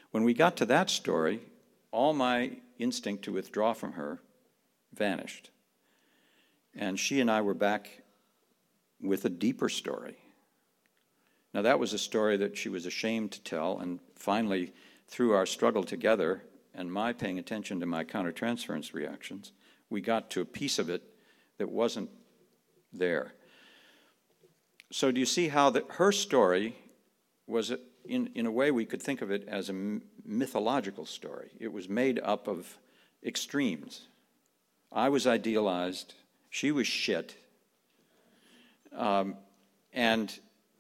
When we got to that story, all my instinct to withdraw from her vanished. And she and I were back with a deeper story. Now, that was a story that she was ashamed to tell, and finally, through our struggle together and my paying attention to my countertransference reactions, we got to a piece of it that wasn't there. So do you see how her story was, in a way we could think of it as a mythological story. It was made up of extremes. I was idealized, she was shit, and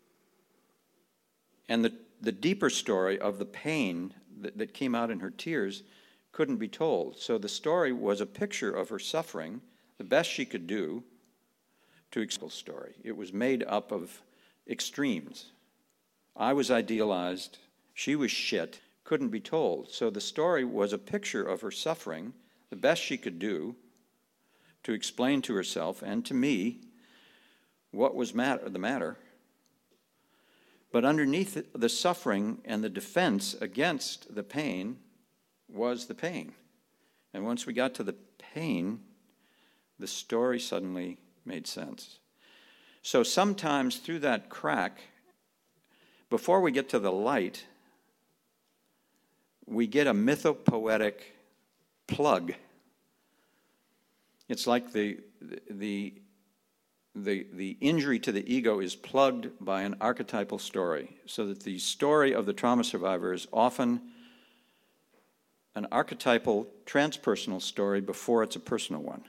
the deeper story of the pain that came out in her tears couldn't be told. So the story was a picture of her suffering, the best she could do to explain the story. It was made up of extremes. I was idealized, she was shit, couldn't be told. So the story was a picture of her suffering, the best she could do to explain to herself and to me what was the matter. But underneath the suffering and the defense against the pain was the pain. And once we got to the pain, the story suddenly made sense. So sometimes through that crack, before we get to the light, we get a mythopoetic plug. It's like the injury to the ego is plugged by an archetypal story, so that the story of the trauma survivor is often an archetypal transpersonal story before it's a personal one.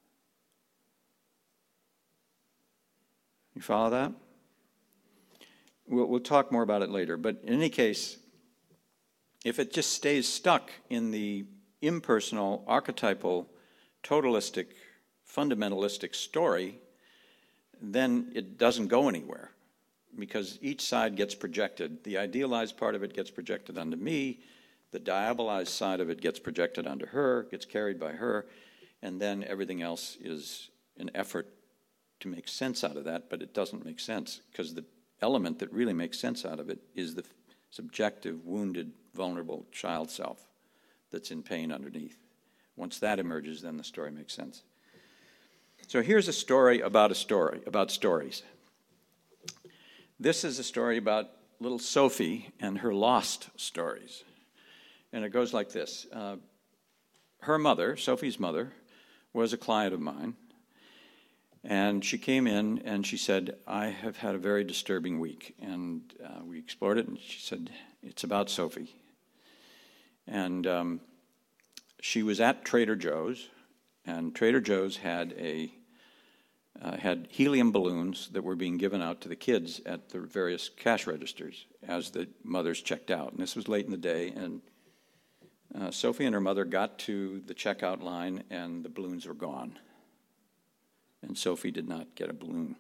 You follow that? We'll talk more about it later, but in any case, if it just stays stuck in the impersonal, archetypal, totalistic, fundamentalistic story, then it doesn't go anywhere, because each side gets projected. The idealized part of it gets projected onto me, the diabolized side of it gets projected onto her, gets carried by her, and then everything else is an effort to make sense out of that, but it doesn't make sense, because the element that really makes sense out of it is the subjective, wounded, vulnerable child self that's in pain underneath. Once that emerges, then the story makes sense. So here's a story, about stories. This is a story about little Sophie and her lost stories. And it goes like this. Her mother, Sophie's mother, was a client of mine. And she came in and she said, I have had a very disturbing week. And we explored it, and she said, it's about Sophie. And she was at Trader Joe's, and Trader Joe's had had helium balloons that were being given out to the kids at the various cash registers as the mothers checked out. And this was late in the day, and Sophie and her mother got to the checkout line, and the balloons were gone. And Sophie did not get a balloon.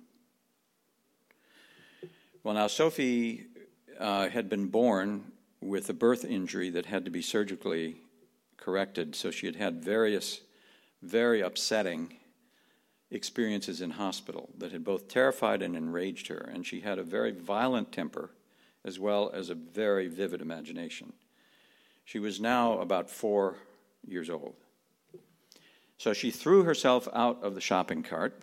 Well, now, Sophie had been born with a birth injury that had to be surgically corrected, so she had had various very upsetting experiences in hospital that had both terrified and enraged her, and she had a very violent temper as well as a very vivid imagination. She was now about 4 years old. So she threw herself out of the shopping cart,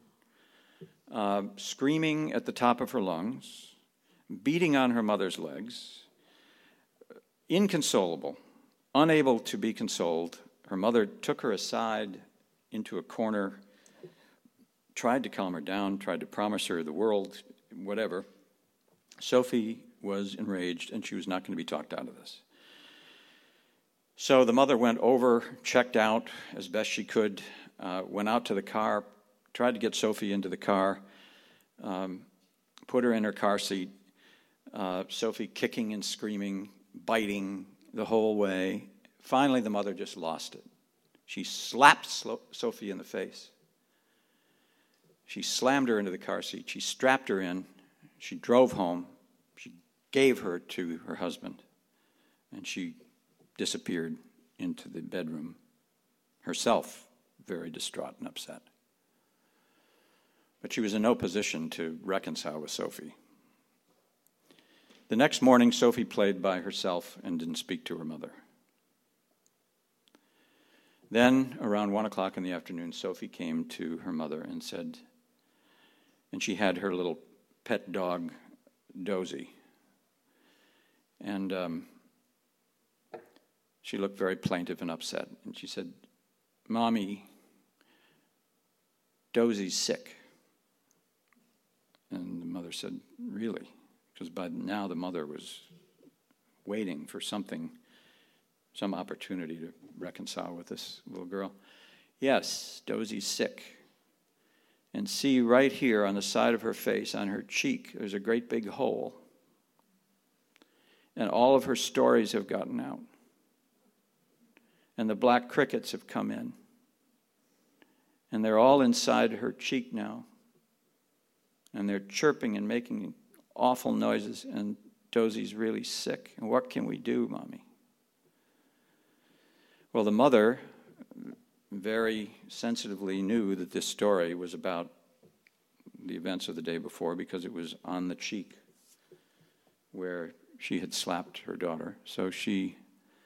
screaming at the top of her lungs, beating on her mother's legs, inconsolable, unable to be consoled. Her mother took her aside into a corner, tried to calm her down, tried to promise her the world, whatever. Sophie was enraged, and she was not going to be talked out of this. So the mother went over, checked out as best she could, went out to the car, tried to get Sophie into the car, put her in her car seat, Sophie kicking and screaming, biting the whole way. Finally, the mother just lost it. She slapped Sophie in the face. She slammed her into the car seat. She strapped her in. She drove home. She gave her to her husband. And she disappeared into the bedroom, herself very distraught and upset. But she was in no position to reconcile with Sophie. The next morning, Sophie played by herself and didn't speak to her mother. Then, around 1 o'clock in the afternoon, Sophie came to her mother and said, and she had her little pet dog, Dozy. And she looked very plaintive and upset. And she said, "Mommy, Dozy's sick." And the mother said, "Really?" Because by now the mother was waiting for something, some opportunity to reconcile with this little girl. "Yes, Dozy's sick. And see right here on the side of her face, on her cheek, there's a great big hole. And all of her stories have gotten out. And the black crickets have come in. And they're all inside her cheek now. And they're chirping and making awful noises, and Dozy's really sick. And what can we do, Mommy?" Well, the mother very sensitively knew that this story was about the events of the day before because it was on the cheek where she had slapped her daughter. So she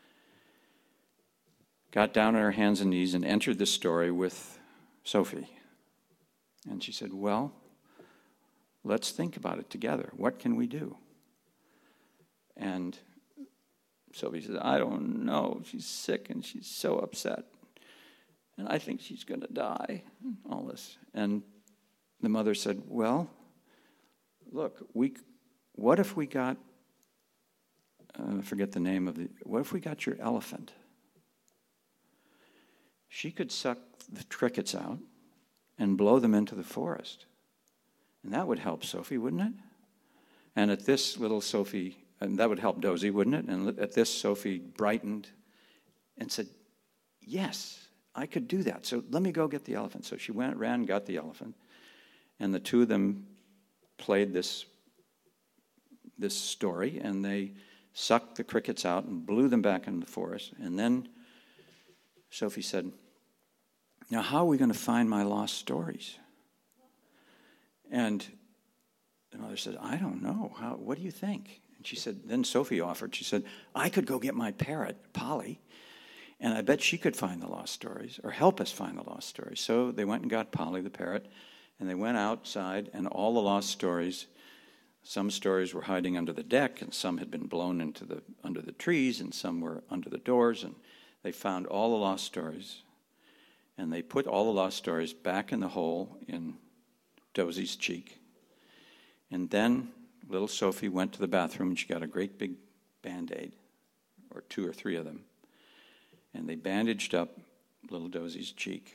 got down on her hands and knees and entered the story with Sophie. And she said, "Well, let's think about it together. What can we do?" And Sophie said, "I don't know. She's sick and she's so upset. And I think she's going to die." All this. And the mother said, "Well, look, what if we got, I forget the name of what if we got your elephant? She could suck the crickets out and blow them into the forest. And that would help Sophie, wouldn't it?" And at this, little Sophie, and that would help Dozy, wouldn't it? And at this, Sophie brightened and said, "Yes, I could do that. So let me go get the elephant." So she ran and got the elephant. And the two of them played this story, and they sucked the crickets out and blew them back into the forest. And then Sophie said, "Now how are we going to find my lost stories?" And the mother said, "I don't know. What do you think?" And she said, then Sophie offered, she said, "I could go get my parrot, Polly, and I bet she could find the lost stories or help us find the lost stories." So they went and got Polly, the parrot, and they went outside, and all the lost stories, some stories were hiding under the deck, and some had been blown under the trees, and some were under the doors, and they found all the lost stories, and they put all the lost stories back in the hole in Dozy's cheek. And then little Sophie went to the bathroom, and she got a great big Band-Aid, or 2 or 3 of them, and they bandaged up little Dozy's cheek.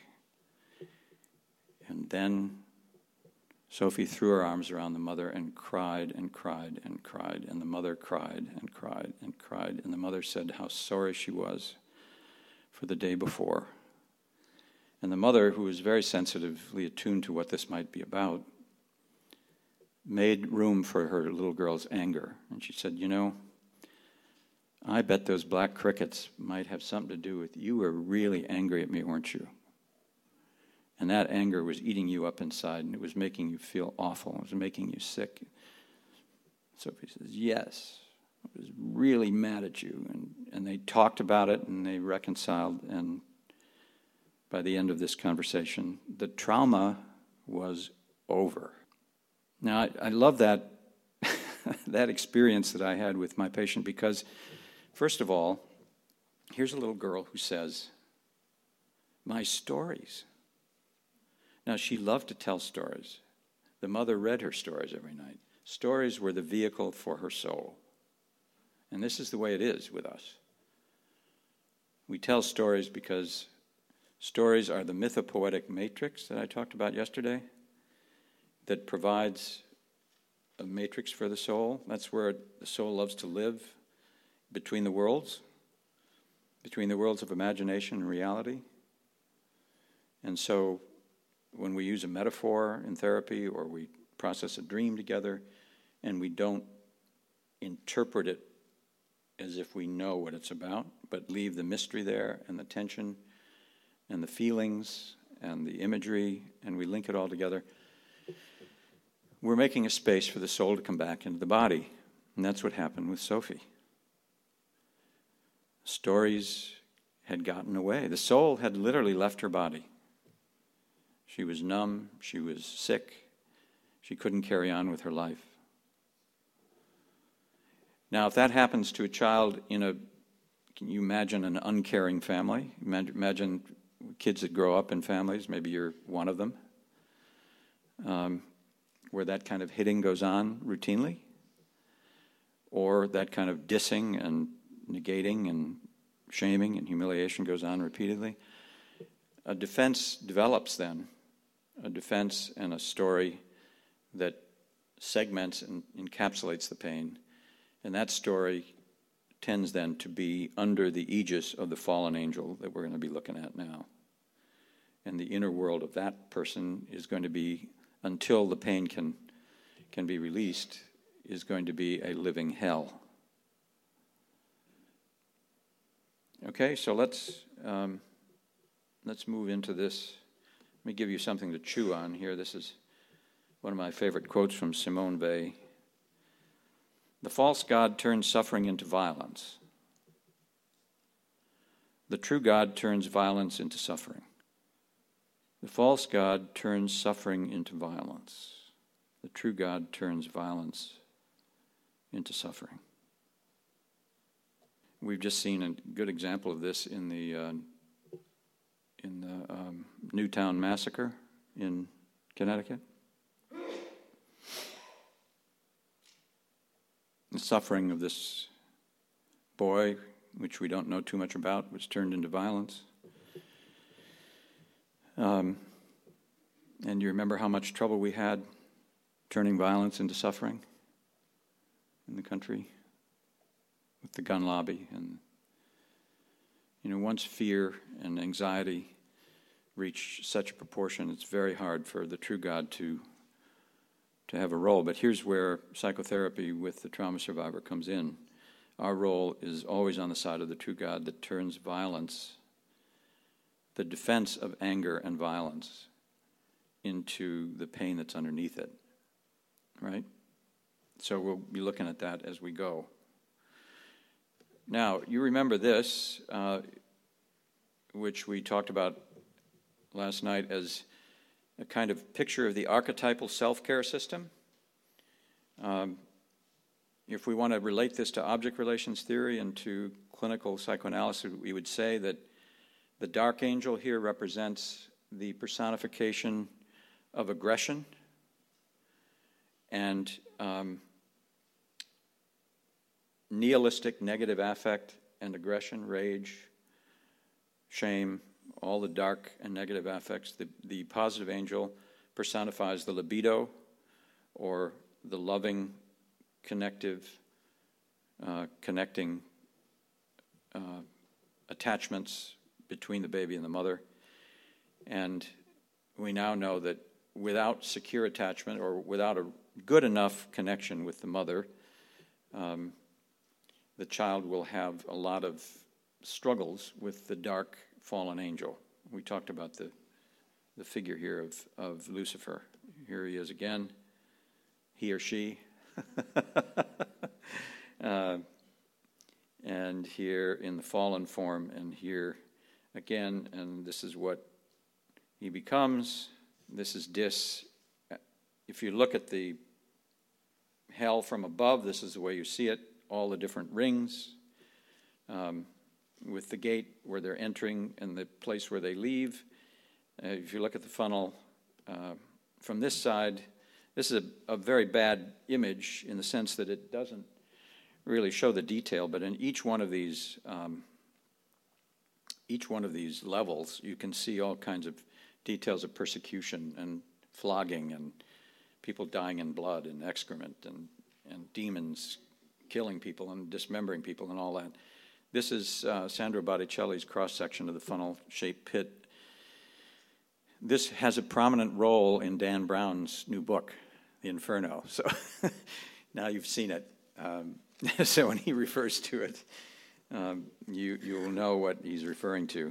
And then Sophie threw her arms around the mother and cried and cried and cried, and the mother cried and cried and cried, and the mother said how sorry she was for the day before. And the mother, who was very sensitively attuned to what this might be about, made room for her little girl's anger. And she said, "You know, I bet those black crickets might have something to do with you were really angry at me, weren't you? And that anger was eating you up inside, and it was making you feel awful. It was making you sick." Sophie says, "Yes, I was really mad at you." And they talked about it, and they reconciled, and by the end of this conversation, the trauma was over. Now, I love that that experience that I had with my patient because, first of all, here's a little girl who says, "My stories." Now, she loved to tell stories. The mother read her stories every night. Stories were the vehicle for her soul. And this is the way it is with us. We tell stories because stories are the mythopoetic matrix that I talked about yesterday that provides a matrix for the soul. That's where the soul loves to live, between the worlds of imagination and reality. And so when we use a metaphor in therapy or we process a dream together and we don't interpret it as if we know what it's about, but leave the mystery there and the tension and the feelings and the imagery, and we link it all together, we're making a space for the soul to come back into the body. And that's what happened with Sophie. Stories had gotten away. The soul had literally left her body. She was numb. She was sick. She couldn't carry on with her life. Now, if that happens to a child can you imagine an uncaring family? Imagine kids that grow up in families, maybe you're one of them, where that kind of hitting goes on routinely, or that kind of dissing and negating and shaming and humiliation goes on repeatedly. A defense develops then, a defense and a story that segments and encapsulates the pain. And that story tends then to be under the aegis of the fallen angel that we're going to be looking at now. And the inner world of that person is going to be, until the pain can be released, is going to be a living hell. Okay, so let's move into this. Let me give you something to chew on here. This is one of my favorite quotes from Simone Weil. The false God turns suffering into violence. The true God turns violence into suffering. The false God turns suffering into violence. The true God turns violence into suffering. We've just seen a good example of this in the Newtown massacre in Connecticut. The suffering of this boy, which we don't know too much about, was turned into violence. And you remember how much trouble we had turning violence into suffering in the country with the gun lobby. And, once fear and anxiety reach such a proportion, it's very hard for the true God to have a role. But here's where psychotherapy with the trauma survivor comes in. Our role is always on the side of the true God that turns violence, the defense of anger and violence, into the pain that's underneath it, right? So we'll be looking at that as we go. Now, you remember this, which we talked about last night as a kind of picture of the archetypal self-care system. If we want to relate this to object relations theory and to clinical psychoanalysis, we would say that the dark angel here represents the personification of aggression and nihilistic negative affect and aggression, rage, shame, all the dark and negative affects. The positive angel personifies the libido, or the loving, connecting attachments between the baby and the mother. And we now know that without secure attachment, or without a good enough connection with the mother, the child will have a lot of struggles with the dark fallen angel. We talked about the figure here of Lucifer. Here he is again, he or she. And here in the fallen form, and here again, and this is what he becomes. This is Dis. If you look at the hell from above, this is the way you see it, all the different rings, with the gate where they're entering and the place where they leave. If you look at the funnel from this side, this is a very bad image in the sense that it doesn't really show the detail, but in each one of these levels, you can see all kinds of details of persecution and flogging and people dying in blood and excrement and demons killing people and dismembering people and all that. This is Sandro Botticelli's cross-section of the funnel-shaped pit. This has a prominent role in Dan Brown's new book, The Inferno. So now you've seen it. So when he refers to it, you will know what he's referring to.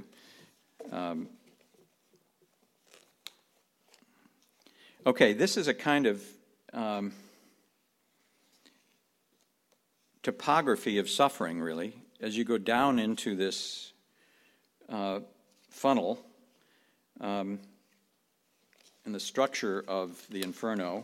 Okay, this is a kind of topography of suffering, really. As you go down into this funnel, and the structure of the Inferno,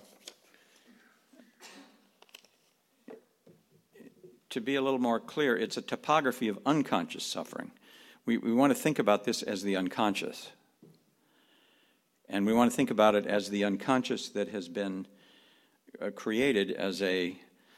to be a little more clear, it's a topography of unconscious suffering. We want to think about this as the unconscious. And we want to think about it as the unconscious that has been created as a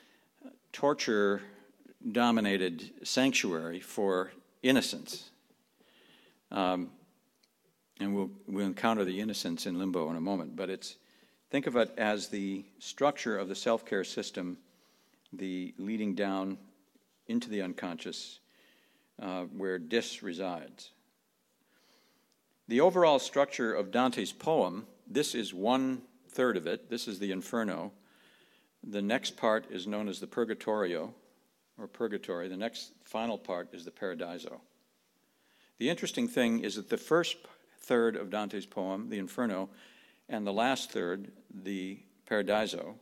torture-dominated sanctuary for innocence. And we'll encounter the innocence in limbo in a moment. But think of it as the structure of the self-care system, the leading down into the unconscious, where Dis resides. The overall structure of Dante's poem, this is 1/3 of it. This is the Inferno. The next part is known as the Purgatorio, or Purgatory. The next final part is the Paradiso. The interesting thing is that the first third of Dante's poem, the Inferno, and the last third, the Paradiso,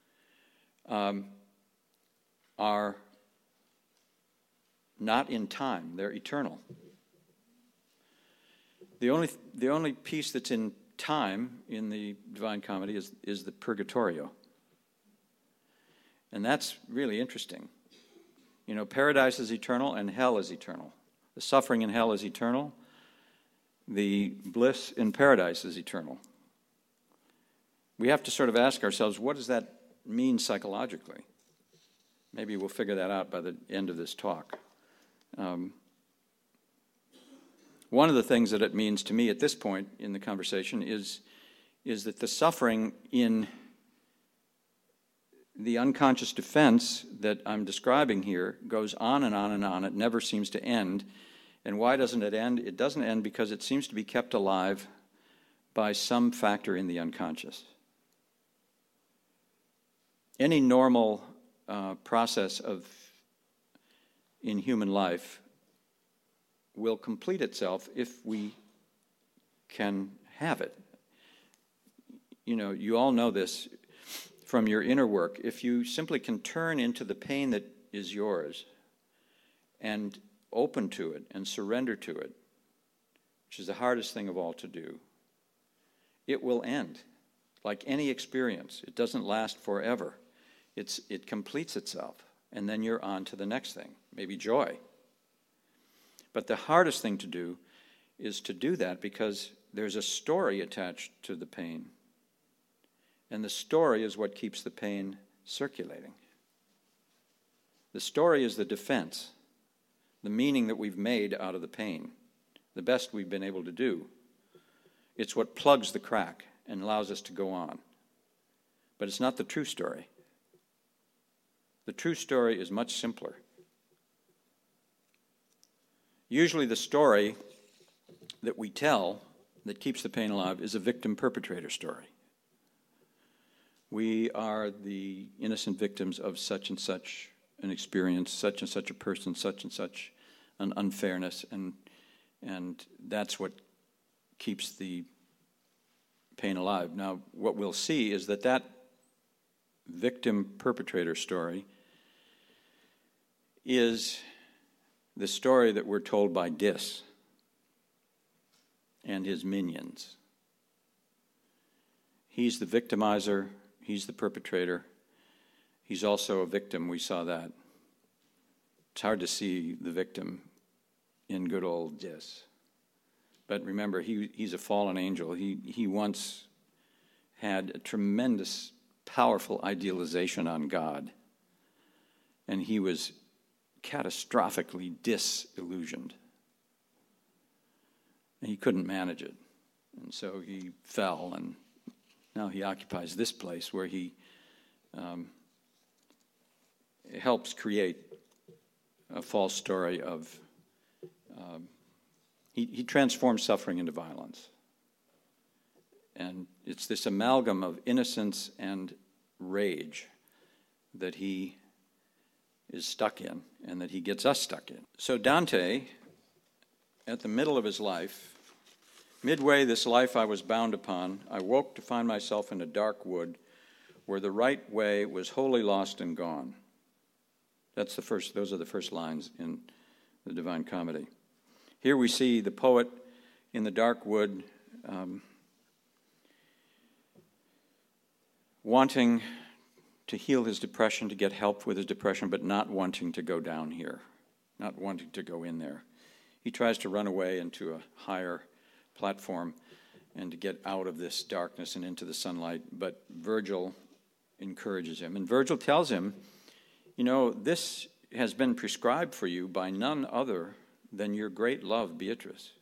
are not in time. They're eternal. The only piece that's in time in the Divine Comedy is the Purgatorio. And that's really interesting. You know, paradise is eternal and hell is eternal. The suffering in hell is eternal. The bliss in paradise is eternal. We have to sort of ask ourselves, what does that mean psychologically? Maybe we'll figure that out by the end of this talk. One of the things that it means to me at this point in the conversation is that the suffering in the unconscious defense that I'm describing here goes on and on and on. It never seems to end. And why doesn't it end? It doesn't end because it seems to be kept alive by some factor in the unconscious. Any normal process in human life will complete itself if we can have it. You know, you all know this from your inner work. If you simply can turn into the pain that is yours and open to it and surrender to it, which is the hardest thing of all to do, it will end. Like any experience, it doesn't last forever. It completes itself, and then you're on to the next thing, maybe joy. But the hardest thing to do is to do that because there's a story attached to the pain. And the story is what keeps the pain circulating. The story is the defense, the meaning that we've made out of the pain, the best we've been able to do. It's what plugs the crack and allows us to go on. But it's not the true story. The true story is much simpler. Usually the story that we tell that keeps the pain alive is a victim-perpetrator story. We are the innocent victims of such and such an experience, such and such a person, such and such an unfairness, and that's what keeps the pain alive. Now, what we'll see is that victim-perpetrator story is the story that we're told by Dis and his minions. He's the victimizer, he's the perpetrator, he's also a victim, we saw that. It's hard to see the victim in good old Dis. But remember, he's a fallen angel. He once had a tremendous, powerful idealization on God, and he was catastrophically disillusioned. And he couldn't manage it. And so he fell, and now he occupies this place where he helps create a false story of... He transforms suffering into violence. And it's this amalgam of innocence and rage that he is stuck in, and that he gets us stuck in. So Dante, at the middle of his life, midway this life I was bound upon, I woke to find myself in a dark wood where the right way was wholly lost and gone. Those are the first lines in the Divine Comedy. Here we see the poet in the dark wood, wanting to heal his depression, to get help with his depression, but not wanting to go down here, not wanting to go in there. He tries to run away into a higher platform and to get out of this darkness and into the sunlight, but Virgil encourages him. And Virgil tells him, this has been prescribed for you by none other than your great love, Beatrice.